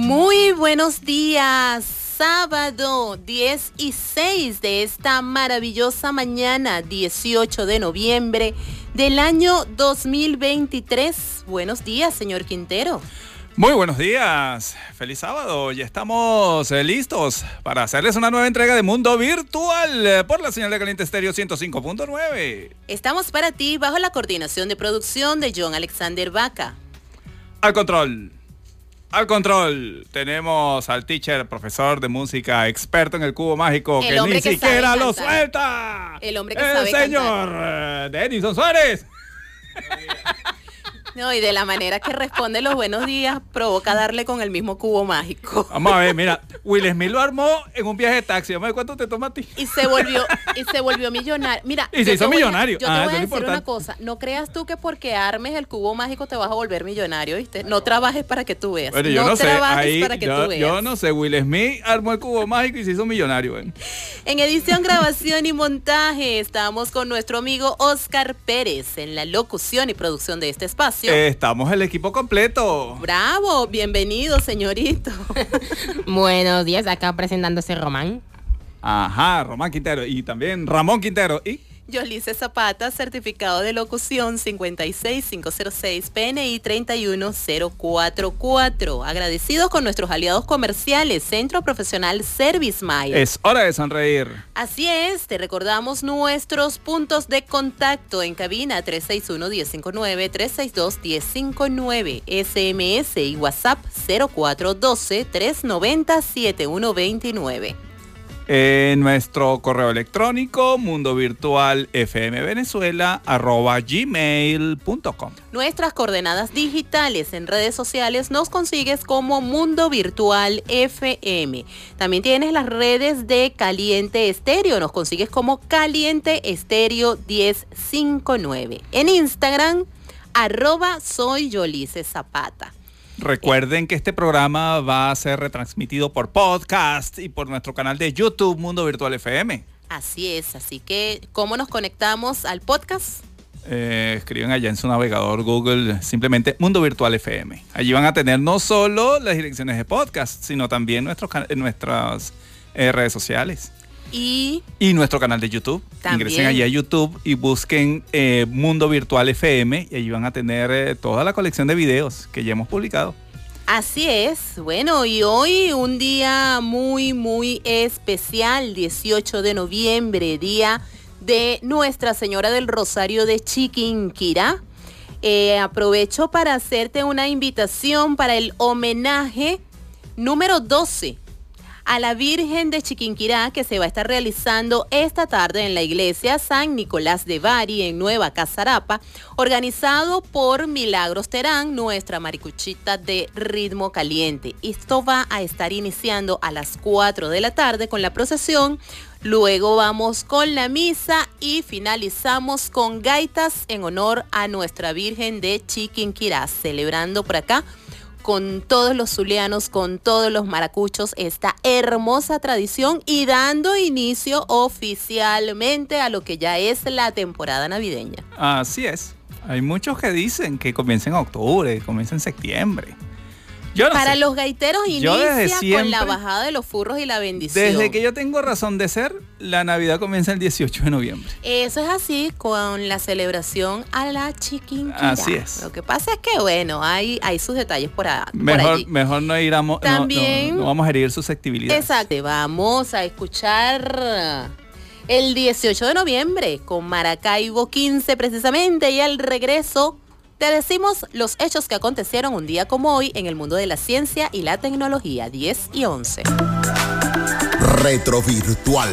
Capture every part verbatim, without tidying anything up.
Muy buenos días, sábado diez y seis de esta maravillosa mañana, dieciocho de noviembre del año dos mil veintitrés. Buenos días, señor Quintero. Muy buenos días, feliz sábado, ya estamos eh, listos para hacerles una nueva entrega de Mundo Virtual eh, por la señal de Caliente Estéreo ciento cinco punto nueve. Estamos para ti bajo la coordinación de producción de John Alexander Vaca. Al control, al control, tenemos al teacher, profesor de música, experto en el cubo mágico, El que hombre ni que siquiera sabe lo cantar. suelta. El hombre que el sabe señor eh, Denison Suárez. No, y de la manera que responde los buenos días, provoca darle con el mismo cubo mágico. Vamos a ver, mira, Will Smith lo armó en un viaje de taxi. Vamos a ver cuánto te toma a ti. Y se volvió, y se volvió millonario. Mira, Y se yo hizo te voy a- millonario. Yo te Ah, voy a eso es decir una importante. cosa. No creas tú que porque armes el cubo mágico te vas a volver millonario, ¿viste? No trabajes para que tú veas. Bueno, yo no, no sé, trabajes ahí, para que yo, tú veas. yo no sé, Will Smith armó el cubo mágico y se hizo millonario. ¿eh? En edición, grabación y montaje estamos con nuestro amigo Oscar Pérez en la locución y producción de este espacio. Eh, estamos el equipo completo. Bravo, bienvenido, señorito. Buenos días, acá presentándose Román. Ajá, Román Quintero y también Ramón Quintero y Yolice Zapata, certificado de locución cincuenta y seis mil quinientos seis, P N I treinta y uno mil cuarenta y cuatro. Agradecidos con nuestros aliados comerciales, Centro Profesional Service Mile. es hora de sonreír. Así es, te recordamos nuestros puntos de contacto en cabina tres seis uno, uno cero cinco nueve, tres seis dos, uno cero cinco nueve, S M S y WhatsApp cero cuatro uno dos, tres nueve cero, siete uno dos nueve. En nuestro correo electrónico mundovirtualfmvenezuela arroba gmail punto com. Nuestras coordenadas digitales en redes sociales nos consigues como Mundo Virtual F M. También tienes las redes de Caliente Estéreo, nos consigues como Caliente Estéreo diez cincuenta y nueve. En Instagram, arroba soy Yolice Zapata. Recuerden que este programa va a ser retransmitido por podcast y por nuestro canal de YouTube Mundo Virtual F M. Así es, así que ¿cómo nos conectamos al podcast? Eh, escriben allá en su navegador Google simplemente Mundo Virtual F M. Allí van a tener no solo las direcciones de podcast, sino también nuestros can- nuestras eh, redes sociales. Y Y nuestro canal de YouTube. También. Ingresen allí a YouTube y busquen eh, Mundo Virtual F M y allí van a tener eh, toda la colección de videos que ya hemos publicado. así es, bueno, y hoy un día muy, muy especial, dieciocho de noviembre, día de Nuestra Señora del Rosario de Chiquinquirá. Eh, aprovecho para hacerte una invitación para el homenaje número doce a la Virgen de Chiquinquirá, que se va a estar realizando esta tarde en la iglesia San Nicolás de Bari en Nueva Casarapa, organizado por Milagros Terán, nuestra maricuchita de ritmo caliente. Esto va a estar iniciando a las cuatro de la tarde con la procesión, luego vamos con la misa y finalizamos con gaitas en honor a nuestra Virgen de Chiquinquirá, celebrando por acá con todos los zulianos, con todos los maracuchos, esta hermosa tradición y dando inicio oficialmente a lo que ya es la temporada navideña. Así es. Hay muchos que dicen que comienza en octubre, que comienza en septiembre. Yo no Para sé. los gaiteros Yo desde inicia con la siempre- bajada de los furros y la bendición. Desde que yo tengo razón de ser, la Navidad comienza el dieciocho de noviembre. Eso es así con la celebración a la Chiquinquirá. Así es. Lo que pasa es que, bueno, hay, hay sus detalles por, a- por Mejor, allí. mejor no ir a mo- no- También- no, no vamos a herir susceptibilidades. Exacto. Vamos a escuchar el dieciocho de noviembre con Maracaibo quince precisamente, y al regreso te decimos los hechos que acontecieron un día como hoy en el mundo de la ciencia y la tecnología, diez y once. Retrovirtual.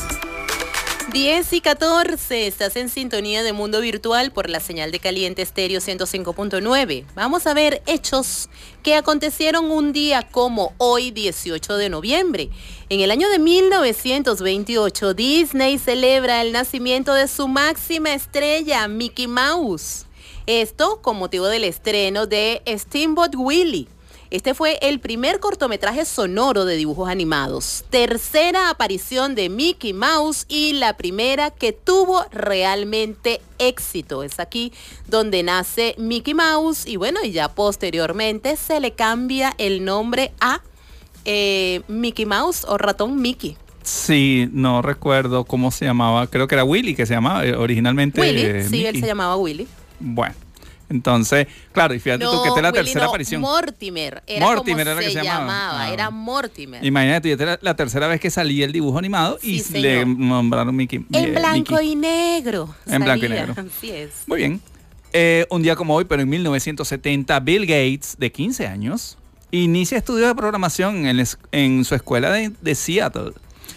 diez y catorce, estás en sintonía de Mundo Virtual por la señal de Caliente Estéreo ciento cinco punto nueve. Vamos a ver hechos que acontecieron un día como hoy, dieciocho de noviembre. En el año de mil novecientos veintiocho, Disney celebra el nacimiento de su máxima estrella, Mickey Mouse. Esto con motivo del estreno de Steamboat Willie. Este fue el primer cortometraje sonoro de dibujos animados, tercera aparición de Mickey Mouse y la primera que tuvo realmente éxito. Es aquí donde nace Mickey Mouse y bueno, y ya posteriormente se le cambia el nombre a eh, Mickey Mouse o Ratón Mickey. Sí, no recuerdo cómo se llamaba, creo que era Willy que se llamaba eh, originalmente. Willy, eh, sí, Mickey. él se llamaba Willy. Bueno, entonces, claro, y fíjate No, tú que esta es la Willy, tercera no, aparición. Mortimer, era Mortimer como era se, que se llamaba. llamaba, Ah. era Mortimer. Imagínate, y esta era la tercera vez que salía el dibujo animado Sí, y señor. le nombraron Mickey. En eh, blanco Mickey. y negro. En blanco y salía, negro. Así es. Muy bien. Eh, un día como hoy, pero en mil novecientos setenta, Bill Gates, de quince años, inicia estudios de programación en, es- en su escuela de, de Seattle.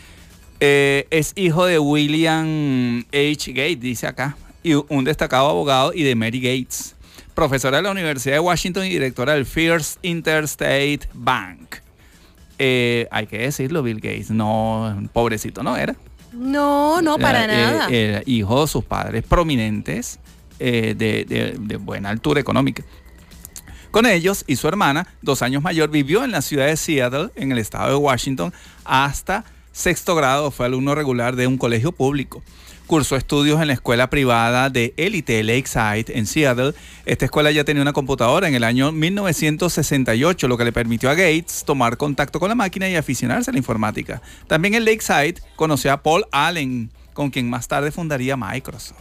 Eh, es hijo de William H. Gates, dice acá, y un destacado abogado, y de Mary Gates, profesora de la Universidad de Washington y directora del First Interstate Bank. Eh, hay que decirlo, Bill Gates, no, pobrecito no era. No, no, para Eh, nada. eh, era hijo de sus padres prominentes, eh, de, de- de buena altura económica. Con ellos y su hermana, dos años mayor, vivió en la ciudad de Seattle, en el estado de Washington, hasta sexto grado. Fue alumno regular de un colegio público. Cursó estudios en la escuela privada de élite Lakeside en Seattle. Esta escuela ya tenía una computadora en el año mil novecientos sesenta y ocho, lo que le permitió a Gates tomar contacto con la máquina y aficionarse a la informática. También en Lakeside conoció a Paul Allen, con quien más tarde fundaría Microsoft.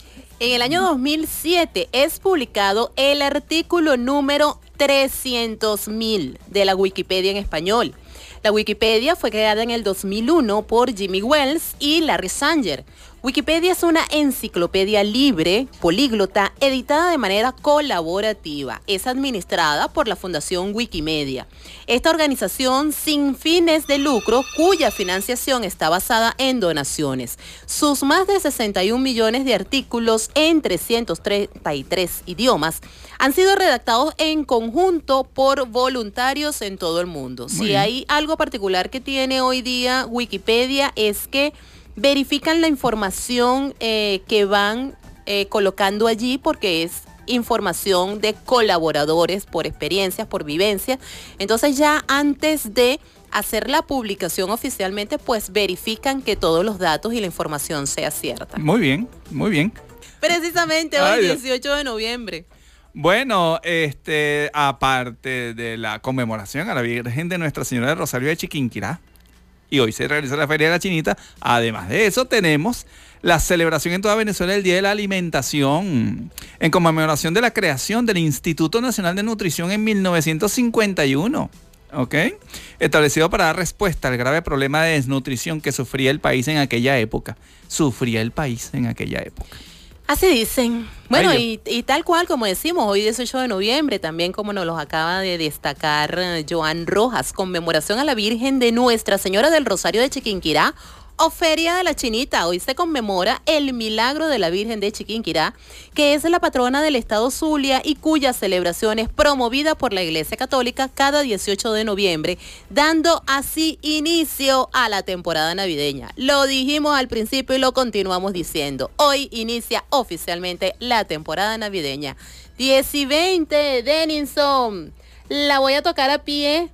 En el año dos mil siete es publicado el artículo número trescientos mil de la Wikipedia en español. La Wikipedia fue creada en el dos mil uno por Jimmy Wales y Larry Sanger. Wikipedia es una enciclopedia libre, políglota, editada de manera colaborativa. Es administrada por la Fundación Wikimedia. Esta organización sin fines de lucro, cuya financiación está basada en donaciones. Sus más de sesenta y un millones de artículos en trescientos treinta y tres idiomas han sido redactados en conjunto por voluntarios en todo el mundo. Muy Si bien. hay algo particular que tiene hoy día Wikipedia es que verifican la información eh, que van eh, colocando allí porque es información de colaboradores por experiencias, por vivencias. Entonces ya antes de hacer la publicación oficialmente, pues verifican que todos los datos y la información sea cierta. Muy bien, muy bien. Precisamente hoy, Ay, Dios. dieciocho de noviembre. Bueno, este, aparte de la conmemoración a la Virgen de Nuestra Señora del Rosario de Chiquinquirá, y hoy se realiza la Feria de la Chinita, además de eso tenemos la celebración en toda Venezuela del Día de la Alimentación, en conmemoración de la creación del Instituto Nacional de Nutrición en mil novecientos cincuenta y uno. ¿Ok? Establecido para dar respuesta al grave problema de desnutrición que sufría el país en aquella época. Sufría el país en aquella época. Así dicen. Bueno, Ay, y, y tal cual como decimos, hoy dieciocho de noviembre, también como nos los acaba de destacar eh, Joan Rojas, conmemoración a la Virgen de Nuestra Señora del Rosario de Chiquinquirá o Feria de la Chinita. Hoy se conmemora el milagro de la Virgen de Chiquinquirá, que es la patrona del estado Zulia y cuya celebración es promovida por la Iglesia Católica cada dieciocho de noviembre, dando así inicio a la temporada navideña. Lo dijimos al principio y lo continuamos diciendo. Hoy inicia oficialmente la temporada navideña. diez y veinte, Denison. La voy a tocar a pie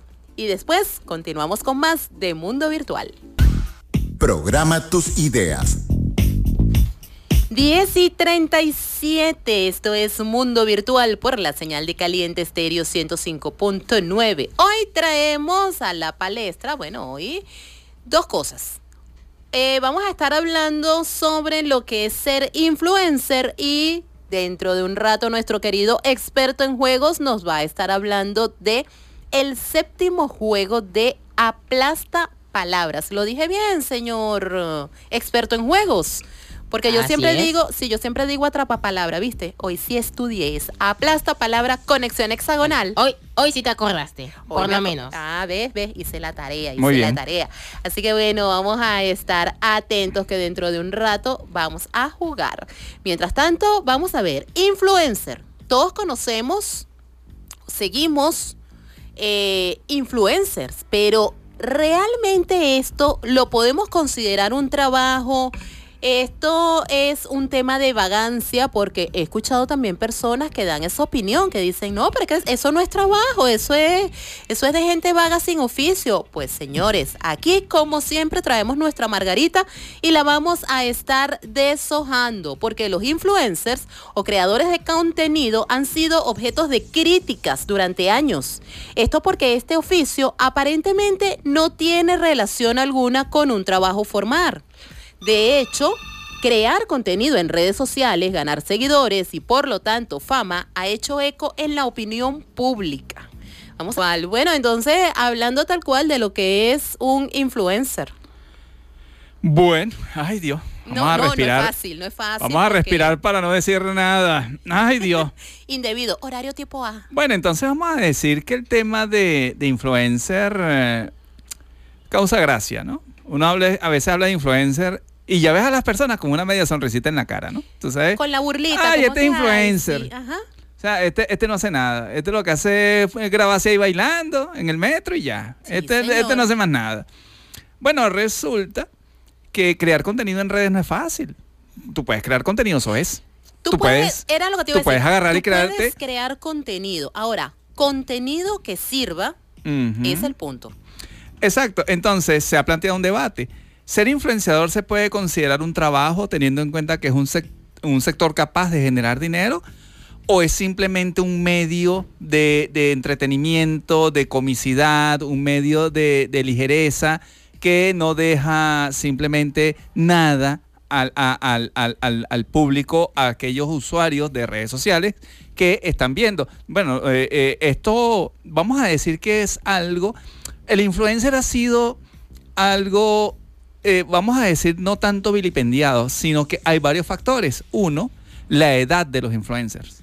y después continuamos con más de Mundo Virtual. Programa tus ideas. diez y treinta y siete, esto es Mundo Virtual por la señal de Caliente Estéreo ciento cinco punto nueve. Hoy traemos a la palestra, bueno, hoy dos cosas. Eh, vamos a estar hablando sobre lo que es ser influencer y dentro de un rato nuestro querido experto en juegos nos va a estar hablando de el séptimo juego de Aplasta Palabras. Lo dije bien, señor uh, experto en juegos. Porque yo Así siempre es. digo, si yo siempre digo atrapa palabra, ¿viste? Hoy sí estudié, es Aplasta Palabra, conexión hexagonal. Hoy, hoy sí te acordaste, Hoy por me lo aco- menos. Ah, ves, ves, hice la tarea, hice Muy la bien. tarea. Así que bueno, vamos a estar atentos que dentro de un rato vamos a jugar. Mientras tanto, vamos a ver, influencer. Todos conocemos, seguimos eh, influencers, pero realmente esto lo podemos considerar un trabajo Esto es un tema de vagancia porque he escuchado también personas que dan esa opinión, que dicen, no, pero es que eso no es trabajo, eso es, eso es de gente vaga sin oficio. Pues señores, aquí como siempre traemos nuestra margarita y la vamos a estar deshojando porque los influencers o creadores de contenido han sido objetos de críticas durante años. Esto porque este oficio aparentemente no tiene relación alguna con un trabajo formal. De hecho, crear contenido en redes sociales, ganar seguidores y por lo tanto fama ha hecho eco en la opinión pública. Vamos a ver. Bueno, entonces, hablando tal cual de lo que es un influencer. Bueno, ay Dios. Vamos No, a no, respirar. no es fácil, no es fácil. Vamos a porque- respirar para no decir nada. Ay Dios. Indebido, horario tipo A. Bueno, entonces vamos a decir que el tema de, de influencer eh, causa gracia, ¿no? Uno habla, a veces habla de influencer y ya ves a las personas con una media sonrisita en la cara, ¿no? ¿Tú sabes? Con la burlita. Ay, como este es que, ay, influencer. sí, ajá. O sea, este, este no hace nada. Este lo que hace es grabarse ahí bailando en el metro y ya. Sí, este, señor. este no hace más nada. Bueno, resulta que crear contenido en redes no es fácil. Tú puedes crear contenido, eso es. Tú, Tú puedes, puedes- era lo que te iba a tú decir. puedes agarrar y Tú puedes crearte- crear contenido. Ahora, contenido que sirva Ujú. es el punto. Exacto. Entonces, se ha planteado un debate. ¿Ser influenciador se puede considerar un trabajo teniendo en cuenta que es un, sec- un sector capaz de generar dinero? ¿O es simplemente un medio de, de entretenimiento, de comicidad, un medio de, de ligereza que no deja simplemente nada al, a- al, al, al, al público, a aquellos usuarios de redes sociales que están viendo? Bueno, eh, eh, esto vamos a decir que es algo, el influencer ha sido algo, eh, vamos a decir, no tanto vilipendiado, sino que hay varios factores. Uno, la edad de los influencers.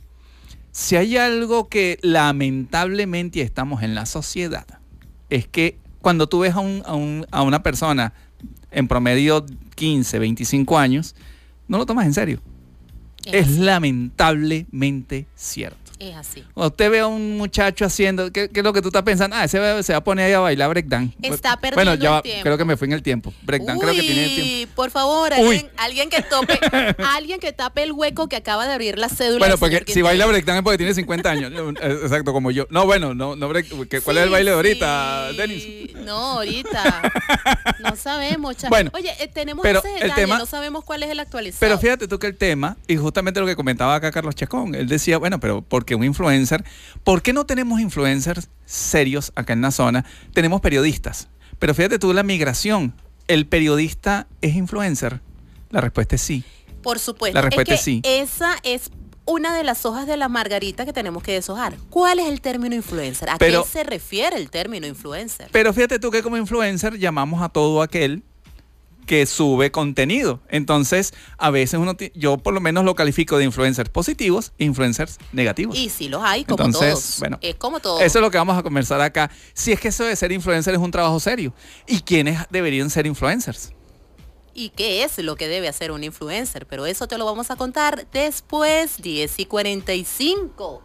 Si hay algo que lamentablemente estamos en la sociedad, es que cuando tú ves a, un, a, un, a una persona en promedio quince, veinticinco años, no lo tomas en serio. Es, Es lamentablemente cierto. es así. Cuando usted ve a un muchacho haciendo, ¿qué, qué es lo que tú estás pensando? Ah, ese va- se va a poner ahí a bailar breakdance. Está perdiendo Bueno, ya el va, tiempo. creo que me fui en el tiempo. Breakdance creo que tiene el tiempo. Uy, por favor, Uy. alguien, alguien que tope, alguien que tape el hueco que acaba de abrir la cédula. Bueno, del porque señor si Quintero. baila breakdance es porque tiene cincuenta años. Eh, Exacto, como yo. No, bueno, no, no break- ¿qué- ¿cuál es el Sí, baile de ahorita, sí. Denis? No, ahorita. No sabemos, cha- Bueno, Oye, eh, tenemos pero ese el detalle, tema- no sabemos cuál es el actualizado. Pero fíjate tú que el tema, y justamente lo que comentaba acá Carlos Chacón, él decía, bueno, pero ¿por qué un influencer? ¿Por qué no tenemos influencers serios acá en la zona? Tenemos periodistas. Pero fíjate tú la migración. ¿El periodista es influencer? La respuesta es sí. Por supuesto. La respuesta es es que sí. Esa es una de las hojas de la margarita que tenemos que deshojar. ¿Cuál es el término influencer? ¿A Pero- qué se refiere el término influencer? Pero fíjate tú que como influencer llamamos a todo aquel que sube contenido. Entonces, a veces uno, ti- yo por lo menos lo califico de influencers positivos e influencers negativos. Y sí los hay, como Entonces, todos. bueno, es como todo. Eso es lo que vamos a conversar acá. Si es que eso de ser influencer es un trabajo serio. ¿Y quiénes deberían ser influencers? ¿Y qué es lo que debe hacer un influencer? Pero eso te lo vamos a contar después, diez y cuarenta y cinco.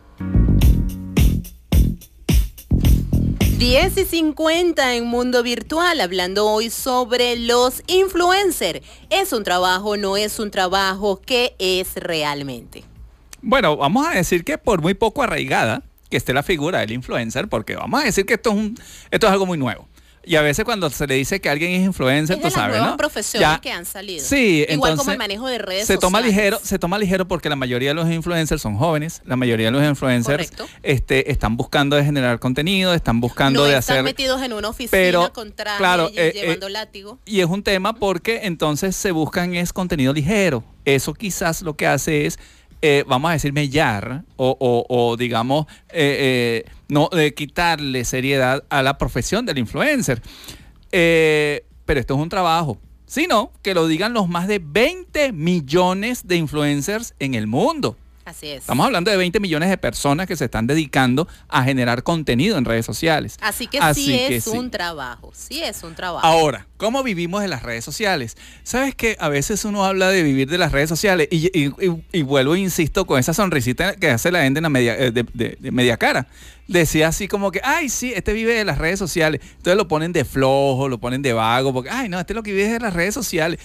diez y cincuenta en Mundo Virtual, hablando hoy sobre los influencers. ¿Es un trabajo, no es un trabajo? ¿Qué es realmente? Bueno, vamos a decir que por muy poco arraigada que esté la figura del influencer, porque vamos a decir que esto es, un, esto es algo muy nuevo. Y a veces cuando se le dice que alguien es influencer, Es tú de las sabes, nuevas ¿no? profesiones Ya- que han salido. Sí, Igual entonces, como el manejo de redes se toma sociales. ligero, se toma ligero porque la mayoría de los influencers son jóvenes, la mayoría de los influencers Correcto. este, están buscando de generar contenido, están buscando No de están hacer. metidos en una oficina pero, con traje claro, y eh, llevando eh, látigo. Y es un tema porque entonces se buscan es contenido ligero. Eso quizás lo que hace es, eh, vamos a decir, mellar o, o- o, digamos, eh, eh, no eh, quitarle seriedad a la profesión del influencer. Eh, pero esto es un trabajo. Sino que lo digan los más de veinte millones de influencers en el mundo. Así es. Estamos hablando de veinte millones de personas que se están dedicando a generar contenido en redes sociales. Así que Así sí que es sí. un trabajo, sí es un trabajo. Ahora, ¿cómo vivimos de las redes sociales? ¿Sabes que a veces uno habla de vivir de las redes sociales y, y- y- y vuelvo e insisto con esa sonrisita que hace la gente en la media, eh, de, de- de media cara? Decía así como que, ay, sí, este vive de las redes sociales. Entonces lo ponen de flojo, lo ponen de vago, porque, ay, no, este es lo que vive de las redes sociales.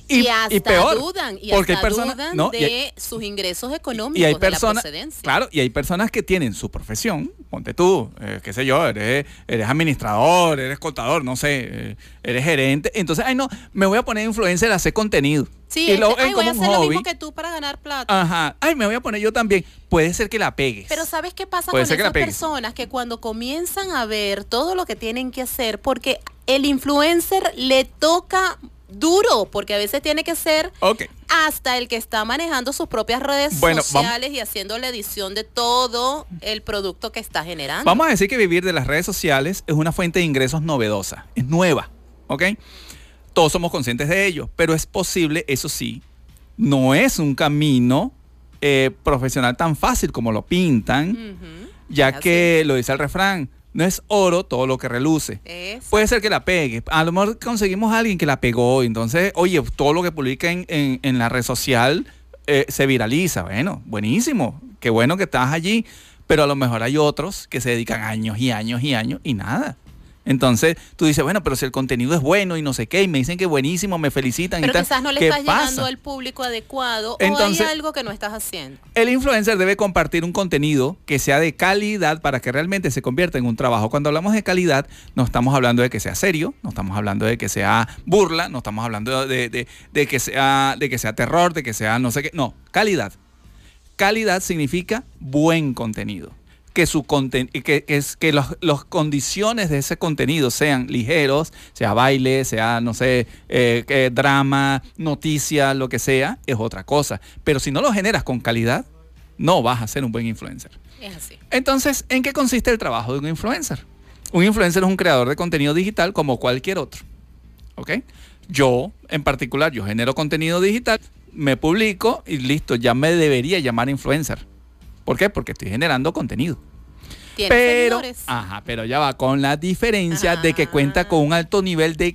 Y, y hasta y peor, dudan, y porque hasta hay personas, dudan no, de y hay, sus ingresos económicos, y hay de personas, la procedencia. claro, y hay personas que tienen su profesión, ponte tú, eh, qué sé yo, eres, eres administrador, eres contador, no sé, eh, eres gerente, entonces, ay no, me voy a poner influencer a hacer contenido. Sí, y lo este, ay, ven voy a como hacer un lo hobby. mismo que tú para ganar plata. Ajá, ay, me voy a poner yo también. Puede ser que la pegues. Pero ¿sabes qué pasa Puede con ser que la esas pegues. personas que cuando comienzan a ver todo lo que tienen que hacer, porque el influencer le toca duro, porque a veces tiene que ser Ok. hasta el que está manejando sus propias redes Bueno, sociales y haciendo la edición de todo el producto que está generando. Vamos a decir que vivir de las redes sociales es una fuente de ingresos novedosa, es nueva, ¿ok? Todos somos conscientes de ello, pero es posible, eso sí, no es un camino eh, profesional tan fácil como lo pintan, Ujú, ya es así. que lo dice el refrán, no es oro todo lo que reluce. Exacto. Puede ser que la pegue. A lo mejor conseguimos a alguien que la pegó. Entonces, oye, todo lo que publica en, en, en la red social eh, se viraliza. Bueno, buenísimo. Qué bueno que estás allí. Pero a lo mejor hay otros que se dedican años y años y años y nada. Entonces, tú dices, bueno, pero si el contenido es bueno y no sé qué, y me dicen que es buenísimo, me felicitan Pero y tal. quizás no le ¿qué estás pasa? llegando al público adecuado Entonces, o hay algo que no estás haciendo. El influencer debe compartir un contenido que sea de calidad para que realmente se convierta en un trabajo. Cuando hablamos de calidad, no estamos hablando de que sea serio, no estamos hablando de que sea burla, no estamos hablando de, de, de que sea, de que sea terror, de que sea no sé qué. No, calidad. Calidad significa buen contenido. Que su conten que, que, es, que los, los condiciones de ese contenido sean ligeros, sea baile, sea, no sé, eh, eh, drama, noticia, lo que sea, es otra cosa. Pero si no lo generas con calidad, no vas a ser un buen influencer. Es así. Entonces, ¿en qué consiste el trabajo de un influencer? Un influencer es un creador de contenido digital como cualquier otro. ¿Ok? Yo, en particular, yo genero contenido digital, me publico y listo, ya me debería llamar influencer. ¿Por qué? Porque estoy generando contenido. ¿Tienes Pero, seguidores? ajá, pero ya va con la diferencia de que cuenta con un alto nivel de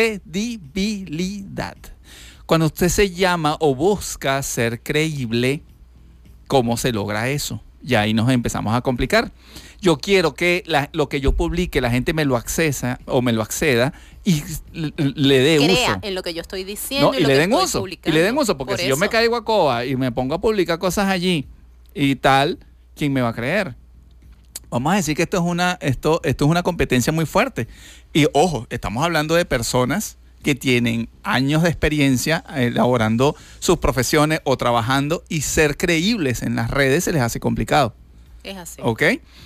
credibilidad. Cuando usted se llama o busca ser creíble, ¿cómo se logra eso? Y ahí nos empezamos a complicar. Yo quiero que la, lo que yo publique, la gente me lo accesa o me lo acceda y le, le dé Crea uso. en lo que yo estoy diciendo No, y, y lo le que den estoy uso. Y publicando. le den uso, porque Por si yo me eso. caigo a coa y me pongo a publicar cosas allí y tal, ¿quién me va a creer? Vamos a decir que esto es una, esto, esto es una competencia muy fuerte. Y ojo, estamos hablando de personas que tienen años de experiencia elaborando sus profesiones o trabajando, y ser creíbles en las redes se les hace complicado. Es así. ¿Ok?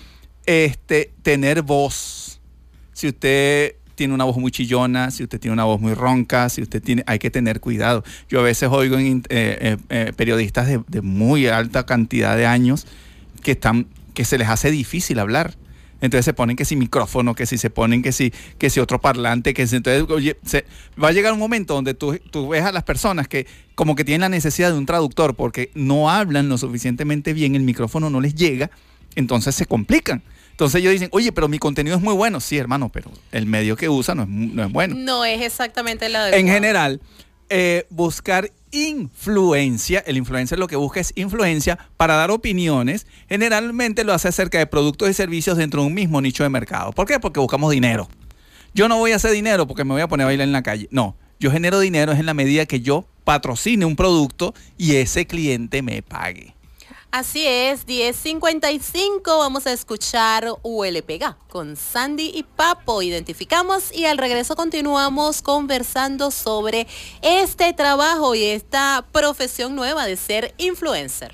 Este, tener voz. Si usted tiene una voz muy chillona, si usted tiene una voz muy ronca, si usted tiene, hay que tener cuidado. Yo a veces oigo en, eh, eh, eh, periodistas de, de muy alta cantidad de años que están, que se les hace difícil hablar. Entonces se ponen que si micrófono, que si se ponen que si, que si otro parlante, que si entonces, oye, se, va a llegar un momento donde tú, tú ves a las personas que como que tienen la necesidad de un traductor porque no hablan lo suficientemente bien, el micrófono no les llega, entonces se complican. Entonces ellos dicen, oye, pero mi contenido es muy bueno. Sí, hermano, pero el medio que usa no es, no es bueno. No es exactamente la de En general, eh, buscar influencia, el influencer lo que busca es influencia para dar opiniones, generalmente lo hace acerca de productos y servicios dentro de un mismo nicho de mercado. ¿Por qué? Porque buscamos dinero. Yo no voy a hacer dinero porque me voy a poner a bailar en la calle. No, yo genero dinero es en la medida que yo patrocine un producto y ese cliente me pague. Así es, diez cincuenta y cinco, vamos a escuchar U L P G con Sandy y Papo. Identificamos y al regreso continuamos conversando sobre este trabajo y esta profesión nueva de ser influencer.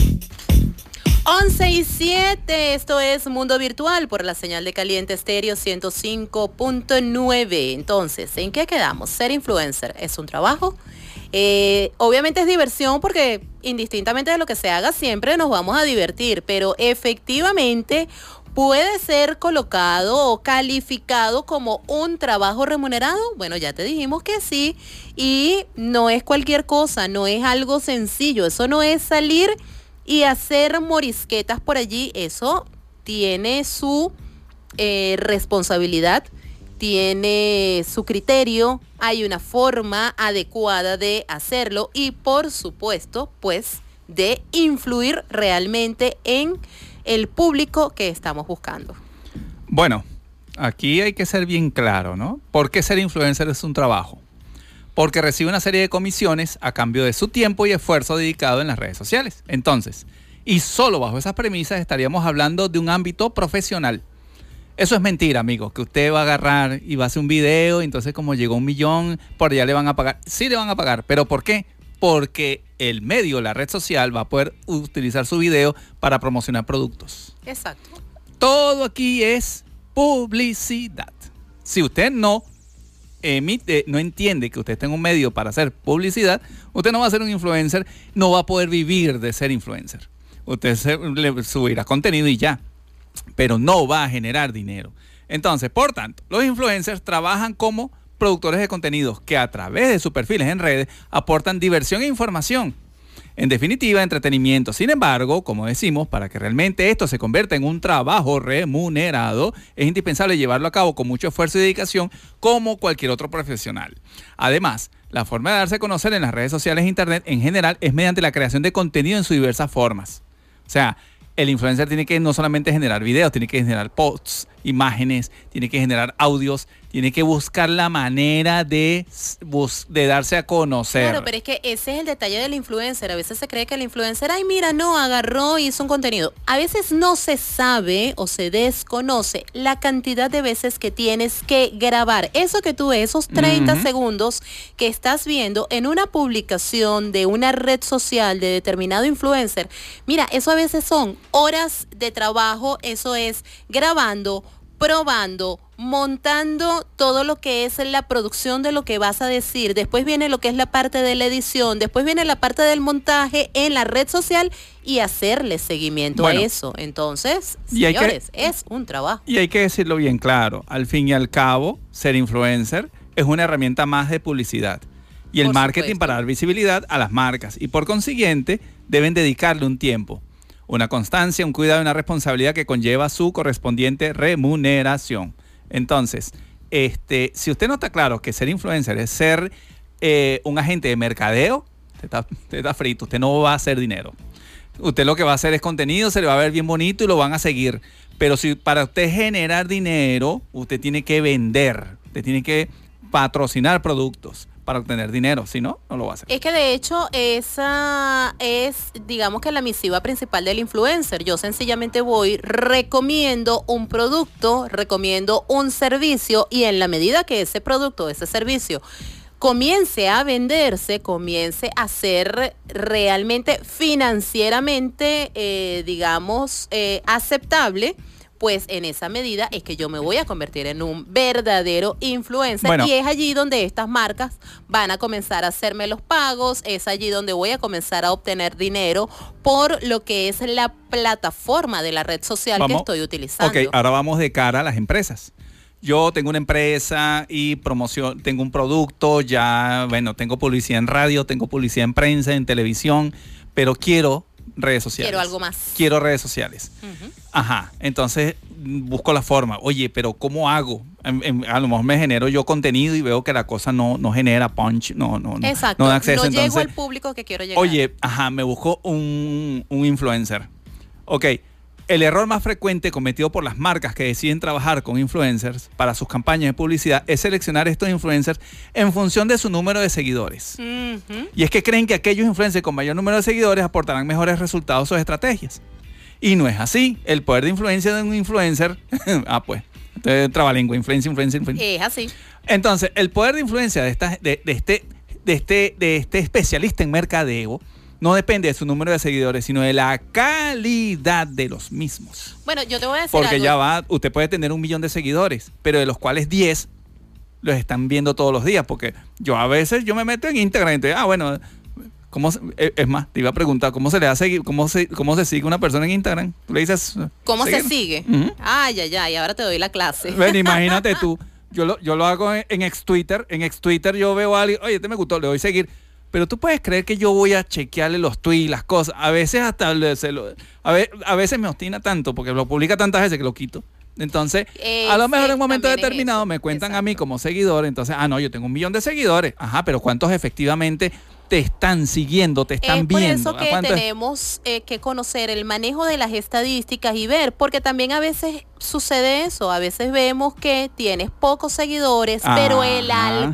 once y siete, esto es Mundo Virtual por la señal de Caliente Estéreo ciento cinco punto nueve. Entonces, ¿en qué quedamos? ¿Ser influencer es un trabajo? Eh, obviamente es diversión porque indistintamente de lo que se haga siempre nos vamos a divertir, pero efectivamente puede ser colocado o calificado como un trabajo remunerado. Bueno, ya te dijimos que sí, y no es cualquier cosa, no es algo sencillo, eso no es salir y hacer morisquetas por allí, eso tiene su eh, responsabilidad, tiene su criterio, hay una forma adecuada de hacerlo y por supuesto, pues, de influir realmente en el público que estamos buscando. Bueno, aquí hay que ser bien claro, ¿no? ¿Por qué ser influencer es un trabajo? porque recibe una serie de comisiones a cambio de su tiempo y esfuerzo dedicado en las redes sociales. Entonces, y solo bajo esas premisas estaríamos hablando de un ámbito profesional. Eso es mentira, amigos, que usted va a agarrar y va a hacer un video, entonces como llegó un millón, por allá le van a pagar. Sí le van a pagar, ¿pero por qué? Porque el medio, la red social, va a poder utilizar su video para promocionar productos. Exacto. Todo aquí es publicidad. Si usted no emite, no entiende que usted tenga un medio para hacer publicidad, usted no va a ser un influencer, no va a poder vivir de ser influencer. Usted se, le subirá contenido y ya, pero no va a generar dinero. Entonces, por tanto, los influencers trabajan como productores de contenidos que a través de sus perfiles en redes aportan diversión e información. En definitiva, entretenimiento. Sin embargo, como decimos, para que realmente esto se convierta en un trabajo remunerado, es indispensable llevarlo a cabo con mucho esfuerzo y dedicación como cualquier otro profesional. Además, la forma de darse a conocer en las redes sociales e internet en general es mediante la creación de contenido en sus diversas formas. O sea, el influencer tiene que no solamente generar videos, tiene que generar posts, imágenes, tiene que generar audios, tiene que buscar la manera de, de darse a conocer. Claro, pero es que ese es el detalle del influencer. A veces se cree que el influencer, ay, mira, no, agarró y hizo un contenido. A veces no se sabe o se desconoce la cantidad de veces que tienes que grabar. Eso que tú ves, esos treinta uh-huh. segundos que estás viendo en una publicación de una red social de determinado influencer. Mira, eso a veces son horas de trabajo, eso es grabando, probando, montando todo lo que es la producción de lo que vas a decir. Después viene lo que es la parte de la edición, después viene la parte del montaje en la red social y hacerle seguimiento bueno, a eso. Entonces, señores, que, es un trabajo. Y hay que decirlo bien claro, al fin y al cabo, ser influencer es una herramienta más de publicidad y el por marketing supuesto. Para dar visibilidad a las marcas y por consiguiente deben dedicarle un tiempo, una constancia, un cuidado y una responsabilidad que conlleva su correspondiente remuneración. Entonces, este, si usted no está claro que ser influencer es ser eh, un agente de mercadeo, usted está, usted está frito, usted no va a hacer dinero. Usted lo que va a hacer es contenido, se le va a ver bien bonito y lo van a seguir. Pero si para usted generar dinero, usted tiene que vender, usted tiene que patrocinar productos para obtener dinero, si no, no lo va a hacer. Es que de hecho esa es, digamos que la misiva principal del influencer. Yo sencillamente voy, recomiendo un producto, recomiendo un servicio y en la medida que ese producto, ese servicio comience a venderse, comience a ser realmente financieramente, eh, digamos, eh, aceptable, pues en esa medida es que yo me voy a convertir en un verdadero influencer. Bueno, y es allí donde estas marcas van a comenzar a hacerme los pagos, es allí donde voy a comenzar a obtener dinero por lo que es la plataforma de la red social vamos, que estoy utilizando. Ok, ahora vamos de cara a las empresas. Yo tengo una empresa y promoción, tengo un producto, ya, bueno, tengo publicidad en radio, tengo publicidad en prensa, en televisión, pero quiero redes sociales. Quiero algo más. Quiero redes sociales. Uh-huh. Ajá, entonces busco la forma. Oye, pero ¿cómo hago? En, en, a lo mejor me genero yo contenido y veo que la cosa no, no genera punch, no, no, no. Exacto, no da acceso. No entonces, llego al público que quiero llegar. Oye, ajá, me busco un, un influencer. Ok, el error más frecuente cometido por las marcas que deciden trabajar con influencers para sus campañas de publicidad es seleccionar estos influencers en función de su número de seguidores. Uh-huh. Y es que creen que aquellos influencers con mayor número de seguidores aportarán mejores resultados a sus estrategias. Y no es así. El poder de influencia de un influencer, ah pues, entonces trabalengua, influencia, influencia, influencia. Es así. Entonces, el poder de influencia de, esta, de, de, este, de, este, de este especialista en mercadeo no depende de su número de seguidores, sino de la calidad de los mismos. Bueno, yo te voy a decir Porque algo. ya va, usted puede tener un millón de seguidores, pero de los cuales diez los están viendo todos los días. Porque yo a veces, yo me meto en Instagram y te, ah, bueno, ¿cómo se, es más, te iba a preguntar, ¿cómo se le hace, cómo se, cómo se sigue una persona en Instagram? Tú le dices, ¿cómo ¿seguir? se sigue? Uh-huh. Ay, ay, ay, ahora te doy la clase. Ven, imagínate tú, yo lo, yo lo hago en, en ex Twitter, en ex Twitter yo veo a alguien, oye, este me gustó, le doy seguir. Pero tú puedes creer que yo voy a chequearle los tweets, las cosas. A veces hasta se lo, a, ve, a veces me obstina tanto porque lo publica tantas veces que lo quito. Entonces, eh, a lo mejor en un momento determinado me cuentan Exacto. a mí como seguidor. Entonces, ah, no, yo tengo un millón de seguidores. Ajá, pero ¿cuántos efectivamente te están siguiendo, te están es por viendo. eso que ¿Cuánto es? tenemos eh, que conocer el manejo de las estadísticas y ver, porque también a veces sucede eso, a veces vemos que tienes pocos seguidores, Ajá. pero el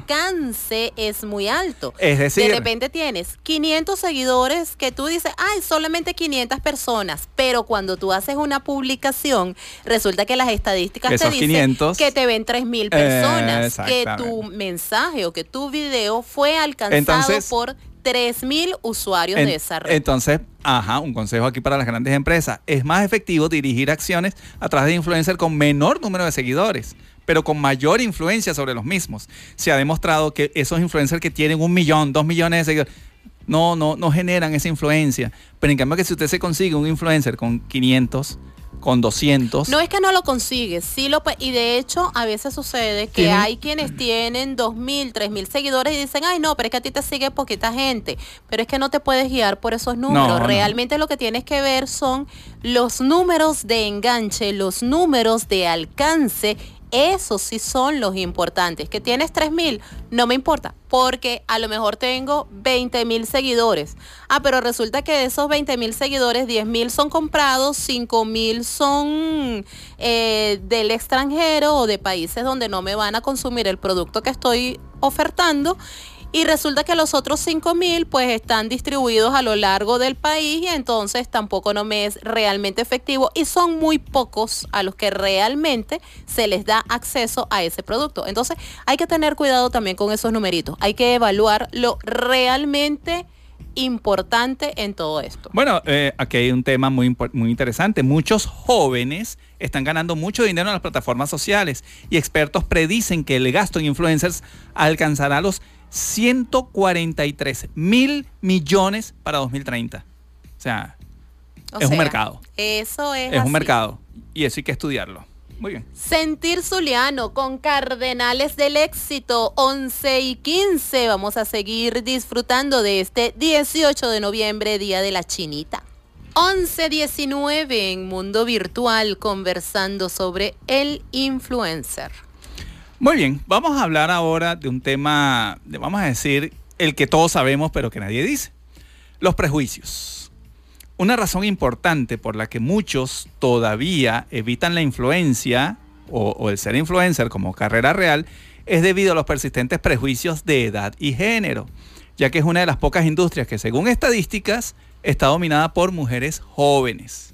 alcance es muy alto. Es decir, de repente tienes quinientos seguidores que tú dices, ay, solamente quinientas personas, pero cuando tú haces una publicación, resulta que las estadísticas Esos te dicen quinientos, que te ven tres mil personas, eh, que exactamente. tu mensaje o que tu video fue alcanzado Entonces, por tres mil usuarios En- de esa red. Entonces, ajá, un consejo aquí para las grandes empresas. Es más efectivo dirigir acciones a través de influencers con menor número de seguidores, pero con mayor influencia sobre los mismos. Se ha demostrado que esos influencers que tienen un millón, dos millones de seguidores, no, no, no generan esa influencia. Pero en cambio que si usted se consigue un influencer con quinientos, con doscientos... No es que no lo consigues, sí lo pu- y de hecho a veces sucede que ¿Tienen? hay quienes tienen dos mil, tres mil seguidores y dicen, ay no, pero es que a ti te sigue poquita gente, pero es que no te puedes guiar por esos números, No, no. realmente lo que tienes que ver son los números de enganche, los números de alcance. Esos sí son los importantes. Que tienes tres mil, no me importa, porque a lo mejor tengo veinte mil seguidores. Ah, pero resulta que de esos veinte mil seguidores, diez mil son comprados, cinco mil son eh, del extranjero o de países donde no me van a consumir el producto que estoy ofertando. Y resulta que los otros cinco mil pues están distribuidos a lo largo del país y entonces tampoco no me es realmente efectivo y son muy pocos a los que realmente se les da acceso a ese producto. Entonces hay que tener cuidado también con esos numeritos. Hay que evaluar lo realmente importante en todo esto. Bueno, eh, aquí hay un tema muy, impor- muy interesante. Muchos jóvenes están ganando mucho dinero en las plataformas sociales y expertos predicen que el gasto en influencers alcanzará los ciento cuarenta y tres mil millones para dos mil treinta. O sea, O es un sea, mercado. Eso es Es así. un mercado y eso hay que estudiarlo. Muy bien. Sentir Zuliano con Cardenales del Éxito, once y quince. Vamos a seguir disfrutando de este dieciocho de noviembre, Día de la Chinita. once diecinueve en Mundo Virtual, conversando sobre el influencer. Muy bien, vamos a hablar ahora de un tema, de, vamos a decir, el que todos sabemos pero que nadie dice. Los prejuicios. Una razón importante por la que muchos todavía evitan la influencia o, o el ser influencer como carrera real es debido a los persistentes prejuicios de edad y género, ya que es una de las pocas industrias que según estadísticas está dominada por mujeres jóvenes.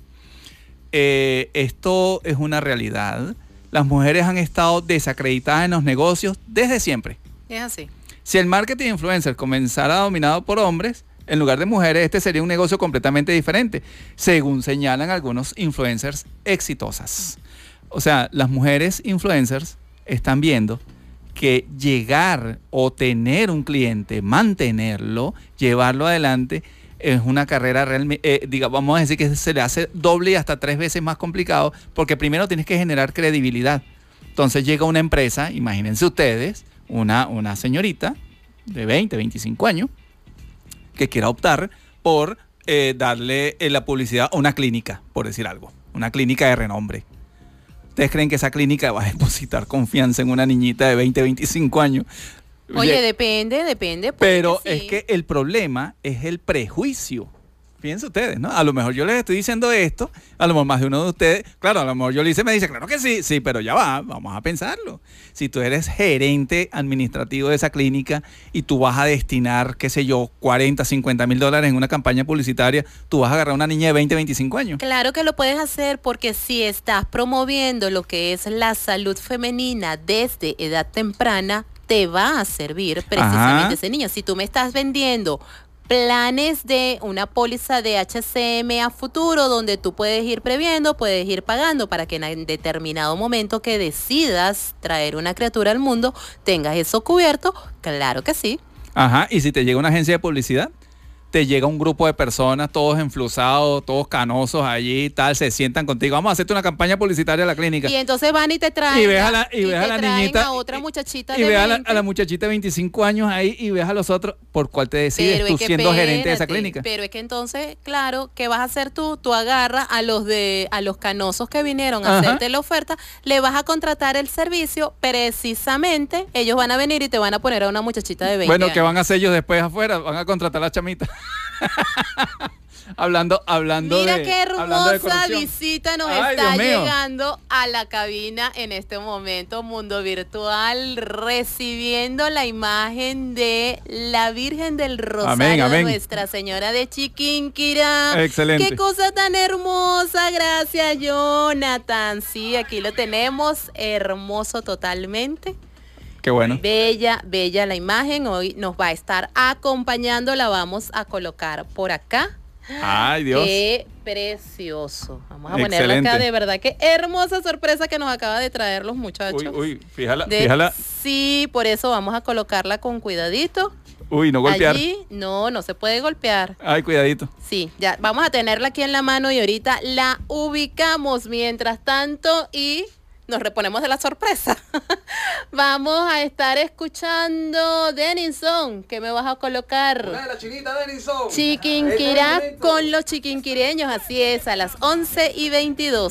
Eh, esto es una realidad. Las mujeres han estado desacreditadas en los negocios desde siempre. Es así. Si el marketing influencer comenzara dominado por hombres, en lugar de mujeres, este sería un negocio completamente diferente, según señalan algunos influencers exitosas. O sea, las mujeres influencers están viendo que llegar o tener un cliente, mantenerlo, llevarlo adelante, es una carrera realmente, eh, diga, vamos a decir que se le hace doble y hasta tres veces más complicado, porque primero tienes que generar credibilidad. Entonces llega una empresa, imagínense ustedes, una, una señorita de veinte, veinticinco años, que quiera optar por eh, darle eh, la publicidad a una clínica, por decir algo, una clínica de renombre. ¿Ustedes creen que esa clínica va a depositar confianza en una niñita de veinte, veinticinco años? Oye, depende, depende. Pero sí. es que el problema es el prejuicio. Fíjense ustedes, ¿no? A lo mejor yo les estoy diciendo esto, a lo mejor más de uno de ustedes, claro, a lo mejor yo le hice, me dice, claro que sí, sí, pero ya va, vamos a pensarlo. Si tú eres gerente administrativo de esa clínica y tú vas a destinar, qué sé yo, cuarenta, cincuenta mil dólares en una campaña publicitaria, tú vas a agarrar a una niña de veinte, veinticinco años. Claro que lo puedes hacer porque si estás promoviendo lo que es la salud femenina desde edad temprana, te va a servir precisamente Ajá. ese niño. Si tú me estás vendiendo planes de una póliza de H C M a futuro donde tú puedes ir previendo, puedes ir pagando para que en determinado momento que decidas traer una criatura al mundo tengas eso cubierto, claro que sí. Ajá, y si te llega una agencia de publicidad, te llega un grupo de personas, todos enflusados, todos canosos allí y tal, se sientan contigo. Vamos a hacerte una campaña publicitaria a la clínica. Y entonces van y te traen. Y ves a la, y y ves te a la traen niñita. a otra muchachita y, y de ves a la, veinte. a la muchachita de veinticinco años ahí y ves a los otros. ¿Por cuál te decides Pero tú es que siendo gerente de esa espérate, clínica? Pero es que entonces, claro, ¿qué vas a hacer tú? Tú agarras a los de a los canosos que vinieron a Ajá. hacerte la oferta, le vas a contratar el servicio, precisamente ellos van a venir y te van a poner a una muchachita de veinte Bueno, años. ¿qué van a hacer ellos después afuera? Van a contratar a la chamita. hablando, hablando Mira de, qué hablando de hermosa corrupción. visita nos Ay, está Dios mío. llegando a la cabina en este momento, Mundo Virtual, recibiendo la imagen de la Virgen del Rosario Amén, amén. de Nuestra Señora de Chiquinquirá. Excelente. Qué cosa tan hermosa, gracias Jonathan. Sí, aquí lo tenemos, hermoso totalmente. Qué bueno. Bella, bella la imagen. Hoy nos va a estar acompañando, la vamos a colocar por acá. Ay, Dios. Qué precioso. Vamos a ponerlo Excelente. acá, de verdad. Qué hermosa sorpresa que nos acaba de traer los muchachos. Uy, uy, fíjala, De- fíjala. Sí, por eso vamos a colocarla con cuidadito. Uy, no golpear. Allí, no, no se puede golpear. Ay, cuidadito. Sí, ya vamos a tenerla aquí en la mano y ahorita la ubicamos mientras tanto y nos reponemos de la sorpresa. Vamos a estar escuchando Denison. ¿Qué me vas a colocar? la chinita Denison. Chiquinquirá con los chiquinquireños, así es, a las once y veintidós.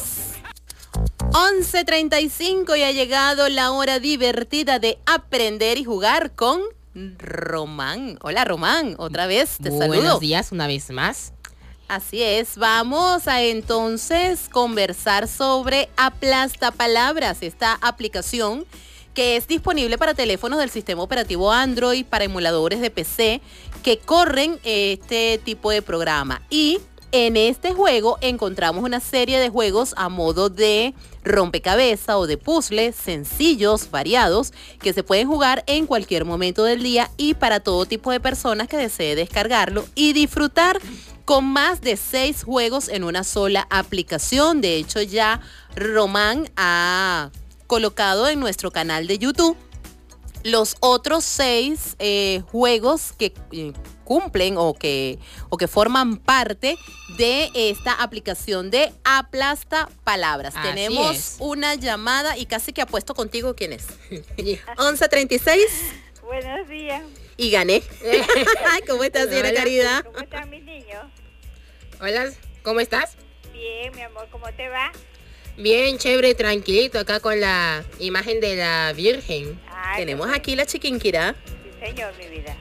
once treinta y cinco y ha llegado la hora divertida de aprender y jugar con Román. Hola Román, otra vez te Buenos saludo. días una vez más. Así es, vamos a entonces conversar sobre Aplastapalabras, esta aplicación que es disponible para teléfonos del sistema operativo Android, para emuladores de P C que corren este tipo de programa. Y en este juego encontramos una serie de juegos a modo de rompecabezas o de puzzles sencillos, variados, que se pueden jugar en cualquier momento del día y para todo tipo de personas que desee descargarlo y disfrutar con más de seis juegos en una sola aplicación. De hecho, ya Román ha colocado en nuestro canal de YouTube los otros seis eh, juegos que eh, cumplen o que, o que forman parte de esta aplicación de Aplastapalabras. Así Tenemos es. una llamada y casi que apuesto contigo quién es. once treinta y seis Buenos días. y gané. ¿Cómo estás, señora Hola. Caridad? ¿Cómo están mis niños? Hola, ¿cómo estás? Bien, mi amor, ¿cómo te va? Bien, chévere, tranquilito, acá con la imagen de la Virgen. Ay, Tenemos qué aquí la chiquinquirá. bueno. Sí, señor, mi vida.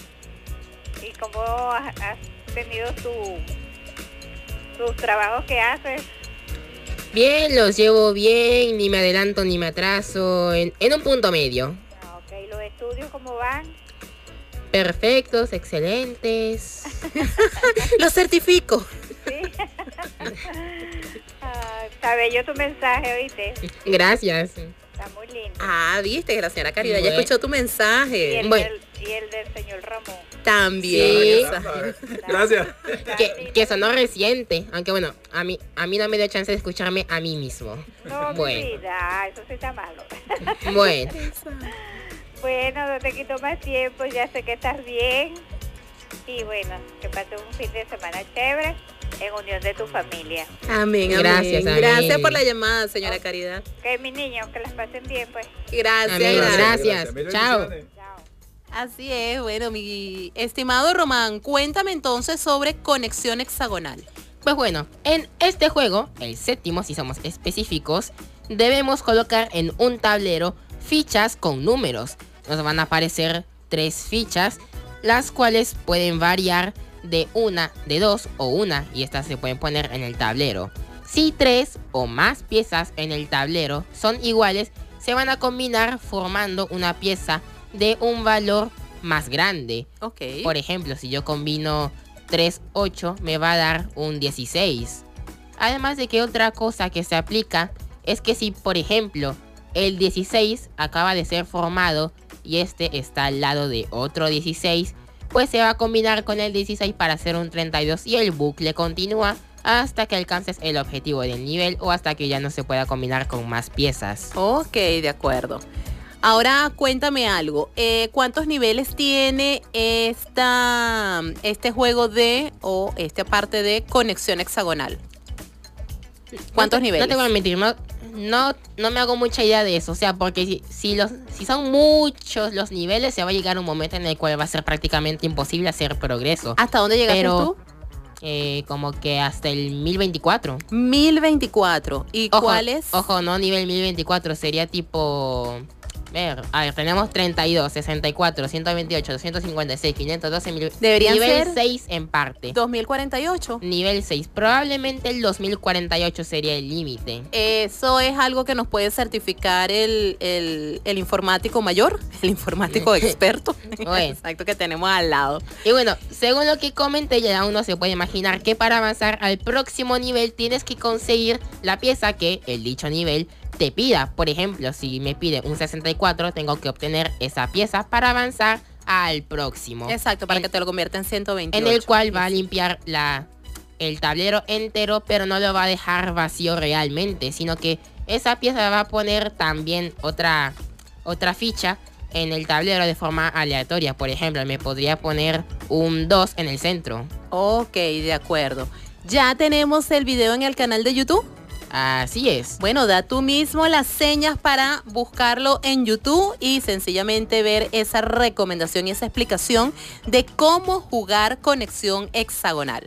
¿Y cómo has has tenido tu, tus trabajos que haces? Bien, los llevo bien, ni me adelanto ni me atraso, en, en un punto medio. Ah, ok, ¿los estudios cómo van? Perfectos, excelentes. Lo certifico. Sí. Ah, está bello tu mensaje, ¿oíste? Gracias. Está muy lindo. Ah, viste que la señora Caridad ya Bueno. escuchó tu Y mensaje. el, bueno. del, y el del señor Ramón. También. Sí. Gracias. Que, que sonó reciente, aunque bueno, a mí, a mí no me dio chance de escucharme a mí mismo. No, Bueno. mi vida, ah, eso sí está malo. Bueno, Bueno, no te quito más tiempo, ya sé que estás bien. Y bueno, que pases un fin de semana chévere en unión de tu familia. Amén, amén. Gracias, amén. Gracias por la llamada, señora Caridad. Que mis niños, que las pasen bien, pues. Gracias, amén, gracias. gracias. Chao. Chao. Así es, bueno, mi estimado Román, cuéntame entonces sobre conexión hexagonal. Pues bueno, en este juego, el séptimo si somos específicos, debemos colocar en un tablero fichas con números. Nos van a aparecer tres fichas, las cuales pueden variar de una, de dos o una, y estas se pueden poner en el tablero. Si tres o más piezas en el tablero son iguales, se van a combinar formando una pieza de un valor más grande. Ok. Por ejemplo, si yo combino tres, ocho, me va a dar un dieciséis. Además de que otra cosa que se aplica es que si, por ejemplo, el dieciséis acaba de ser formado y este está al lado de otro dieciséis, pues se va a combinar con el dieciséis para hacer un treinta y dos y el bucle continúa hasta que alcances el objetivo del nivel o hasta que ya no se pueda combinar con más piezas. Ok, de acuerdo. Ahora cuéntame algo. Eh, ¿Cuántos niveles tiene esta, este juego de, o esta parte de conexión hexagonal? ¿Cuántos no te, niveles? No te voy a mentir, no, no, no me hago mucha idea de eso. O sea, porque si, si, los, si son muchos los niveles, se va a llegar un momento en el cual va a ser prácticamente imposible hacer progreso. ¿Hasta dónde llegaste Pero, tú? Eh, como que hasta el mil veinticuatro. mil veinticuatro. ¿Y Ojo, cuál es? Ojo, no nivel mil veinticuatro, sería tipo... Ver, a ver, tenemos treinta y dos, sesenta y cuatro, ciento veintiocho, doscientos cincuenta y seis, quinientos doce, mil... Deberían nivel ser seis en parte. dos mil cuarenta y ocho. Nivel seis. Probablemente el dos mil cuarenta y ocho sería el límite. Eso es algo que nos puede certificar el, el, el informático mayor, el informático experto. Bueno. Exacto, que tenemos al lado. Y bueno, según lo que comenté, ya uno se puede imaginar que para avanzar al próximo nivel tienes que conseguir la pieza que el dicho nivel te pida. Por ejemplo, si me pide un sesenta y cuatro, tengo que obtener esa pieza para avanzar al próximo. Exacto, para en, que te lo convierta en ciento veintiocho. En el cual va a limpiar la, el tablero entero, pero no lo va a dejar vacío realmente, sino que esa pieza va a poner también otra, otra ficha en el tablero de forma aleatoria. Por ejemplo, me podría poner un dos en el centro. Ok, de acuerdo. ¿Ya tenemos el video en el canal de YouTube? Así es. Bueno, da tú mismo las señas para buscarlo en YouTube y sencillamente ver esa recomendación y esa explicación de cómo jugar conexión hexagonal.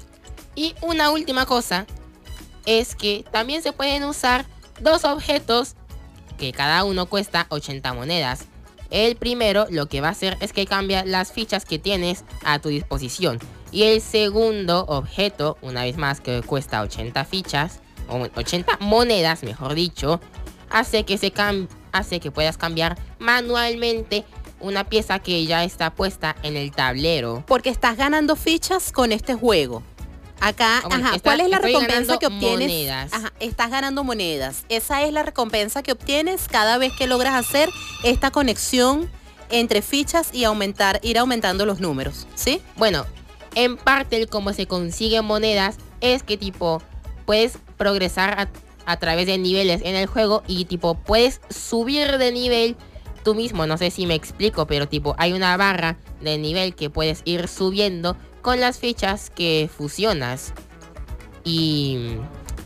Y una última cosa es que también se pueden usar dos objetos que cada uno cuesta ochenta monedas. El primero lo que va a hacer es que cambia las fichas que tienes a tu disposición. Y el segundo objeto, una vez más, que cuesta ochenta fichas, o ochenta monedas, mejor dicho, hace que se cam hace que puedas cambiar manualmente una pieza que ya está puesta en el tablero. Porque estás ganando fichas con este juego. Acá, Oh, bueno, ajá, está, ¿cuál es la estoy recompensa que obtienes? Monedas. Ajá, estás ganando monedas. Esa es la recompensa que obtienes cada vez que logras hacer esta conexión entre fichas y aumentar, ir aumentando los números, ¿sí? Bueno, en parte el cómo se consiguen monedas es que tipo puedes progresar a, a través de niveles en el juego y tipo puedes subir de nivel tú mismo. No sé si me explico, pero tipo hay una barra de nivel que puedes ir subiendo con las fichas que fusionas. Y,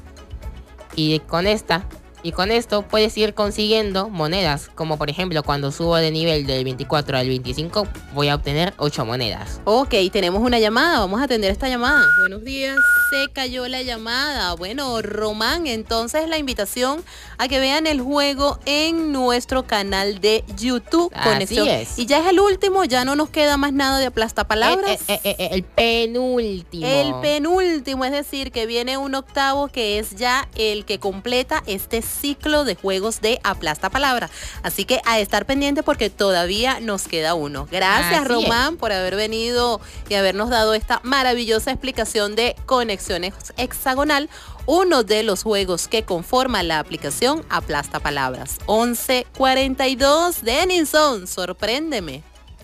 y con esta y con esto puedes ir consiguiendo monedas. Como por ejemplo cuando subo de nivel del veinticuatro al veinticinco voy a obtener ocho monedas. Ok, tenemos una llamada, vamos a atender esta llamada. Buenos días, se cayó la llamada. Bueno, Román, entonces la invitación a que vean el juego en nuestro canal de YouTube. Así Conexión. es. Y ya es el último, ya no nos queda más nada de aplastapalabras. El, el, el, el penúltimo. El penúltimo, es decir, que viene un octavo que es ya el que completa este ciclo de juegos de aplasta palabra. Así que a estar pendiente porque todavía nos queda uno. Gracias, Así Román, es. por haber venido y habernos dado esta maravillosa explicación de conexión hexagonal, uno de los juegos que conforma la aplicación Aplasta Palabras. once cuarenta y dos, Denison, sorpréndeme.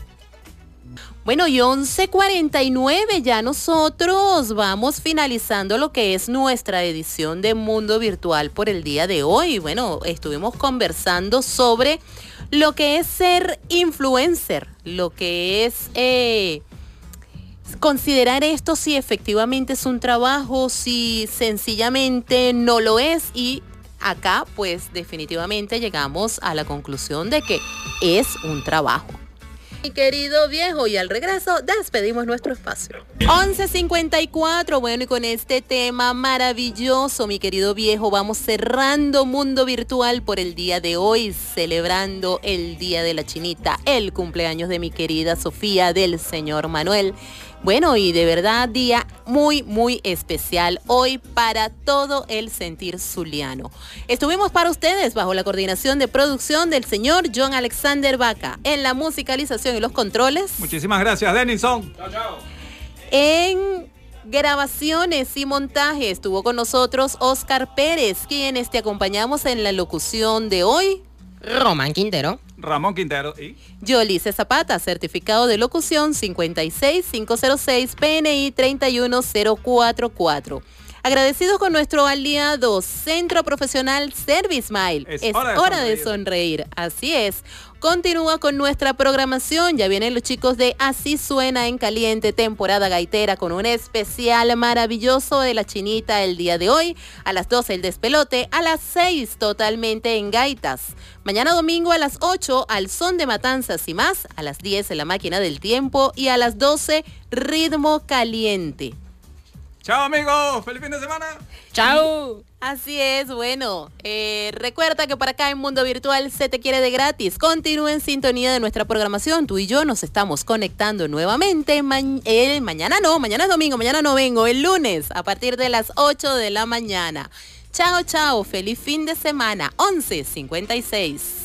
Bueno, y once cuarenta y nueve, ya nosotros vamos finalizando lo que es nuestra edición de Mundo Virtual por el día de hoy. Bueno, estuvimos conversando sobre lo que es ser influencer, lo que es eh, considerar esto si efectivamente es un trabajo, si sencillamente no lo es, y acá pues definitivamente llegamos a la conclusión de que es un trabajo. Mi querido viejo, y al regreso despedimos nuestro espacio. once cincuenta y cuatro, bueno, y con este tema maravilloso, mi querido viejo, vamos cerrando Mundo Virtual por el día de hoy, celebrando el Día de la Chinita, el cumpleaños de mi querida Sofía, del señor Manuel. Bueno, y de verdad día muy, muy especial hoy para todo el sentir zuliano. Estuvimos para ustedes bajo la coordinación de producción del señor John Alexander Vaca, en la musicalización y los controles. Muchísimas gracias, Denison. Chao, chao. En grabaciones y montaje estuvo con nosotros Oscar Pérez, quienes te acompañamos en la locución de hoy. Román Quintero. Ramón Quintero y Yolice Zapata, certificado de locución cincuenta y seis mil quinientos seis, P N I treinta y uno mil cuarenta y cuatro. Agradecidos con nuestro aliado Centro Profesional Service Smile. Es Es hora de hora de sonreír. sonreír. Así es. Continúa con nuestra programación. Ya vienen los chicos de Así Suena en Caliente, temporada gaitera, con un especial maravilloso de La Chinita el día de hoy. A las doce el despelote, a las seis totalmente en gaitas. Mañana domingo a las ocho al son de matanzas y más. A las diez en La Máquina del Tiempo y a las doce ritmo caliente. Chao amigos, feliz fin de semana. ¡Chao! Así es, bueno, eh, recuerda que para acá en Mundo Virtual se te quiere de gratis. Continúa en sintonía de nuestra programación. Tú y yo nos estamos conectando nuevamente. Ma eh, mañana no, mañana es domingo, mañana no vengo, el lunes a partir de las ocho de la mañana. Chao, chao, feliz fin de semana, once cincuenta y seis.